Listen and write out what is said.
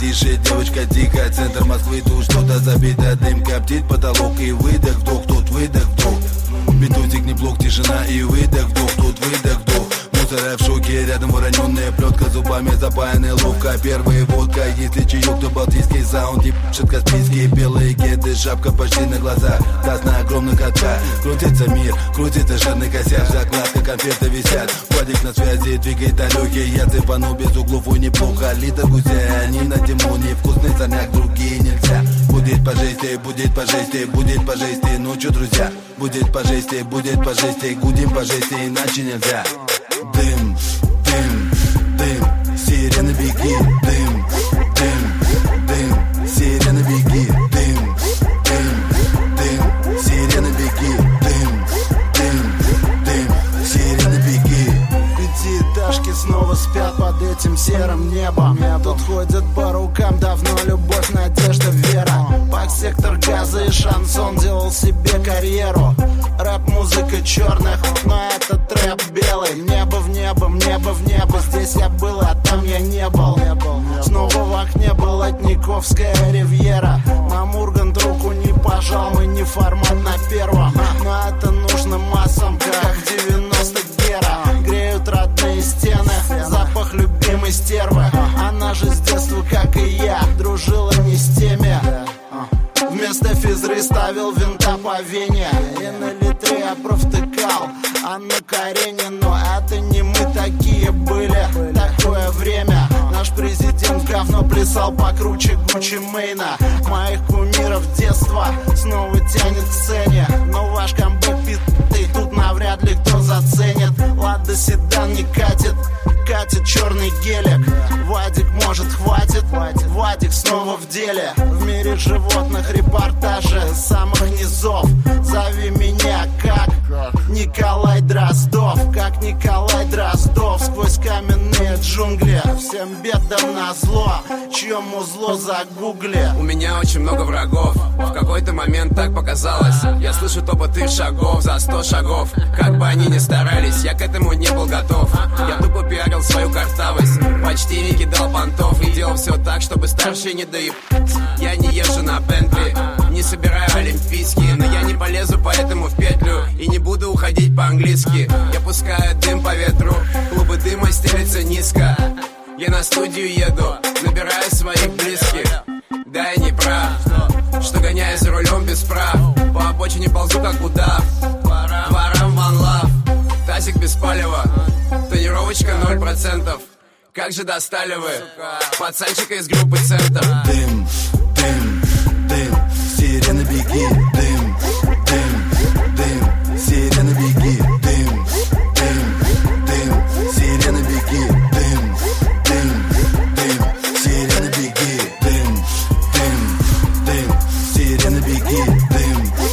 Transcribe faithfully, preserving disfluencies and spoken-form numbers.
тише, девочка тихо. Центр Москвы, тут что-то забито. Дым коптит потолок и выдох, вдох, тут выдох, вдох. Битутик неплох, тишина и выдох, вдох, тут выдох, вдох. Мусора в шоке, рядом вороненная плетка, зубами запаянная ловко. Первая водка, если чаек, то балтийский саунд. Ебашит каспийские белые кеды, шапка почти на глазах, таз на огромных очках. Крутится мир, крутится жадный косяк, закладка, конфеты висят. Владик на связи, двигает далекий, я цепану без углов, ой, неплохо. Лида гуся, они на Димоне, вкусный сорняк, другие нельзя. Будет по жести, будет по жести, будет по жести, ну чё, друзья? Будет по жести, будет по жести, гудим по жести, иначе нельзя. Дым, дым, дым, сирены беги, дым, дым, дым, сирены беги, дым, дым, дым, сирены беги, дым, дым, дым, сирены беги. Пятиэтажки снова спят под этим серым небом. Тут ходят по рукам давно любовь, надежда, вера. Пак, сектор газа и шансон делал себе карьеру. Рэп-музыка черных, но это трэп белый. Небо в небо, небо в небо. Здесь я был, а там я не был. Снова в окне Болотниковская ривьера. Нам Ургант руку не пожал, мы не формат на первом. Но это нужно массам, как в девяностых гера. Греют родные стены, запах любимой стервы. Она же с детства, как и я, дружила не с теми. Вместо физры ставил винта по вене. И на литре я провтыкал Анну Каренину. Это не мы такие были, такое время. Наш президент в говно плясал покруче Гуччи Мэйна. Моих кумиров детства снова тянет к сцене. Но ваш камбэк пи***й тут навряд ли кто заценит. Лада седан не катит, катит черный гелик. Вадик, может, хватит? Вадик снова в деле. В мире животных репортажи с самых низов. Зови меня как Николай Дроздов. Как Николай Дроздов сквозь каменные джунгли. Всем бедам назло, чьему зло загугли. У меня очень много врагов. В какой-то момент так показалось. Я слышу топот их шагов за сто шагов. Как бы они ни старались, я к этому не был готов. Я тупо пиарил свою картавость, почти не кидал понтов. И делал все так, чтобы старшие не доеб... Я не езжу на Бентли, не собираю олимпийские. Но я не полезу поэтому в петлю и не буду уходить по-английски. Я пускаю дым по ветру, клубы дыма стелятся низко. Я на студию еду, набираю своих близких. Да, я не прав, что гоняю за рулем без прав. По обочине ползу как удав, ворам ван лав. Тазик без палева, тонировочка ноль процентов. Как же достали вы пацанчика из группы «Центр». Дым, дым, дым, сирены беги, дым, дым, дым, сирены беги, дым, дым, дым, сирены беги, дым, дым, дым, сирены беги, дым, дым, дым, сирены беги, дым.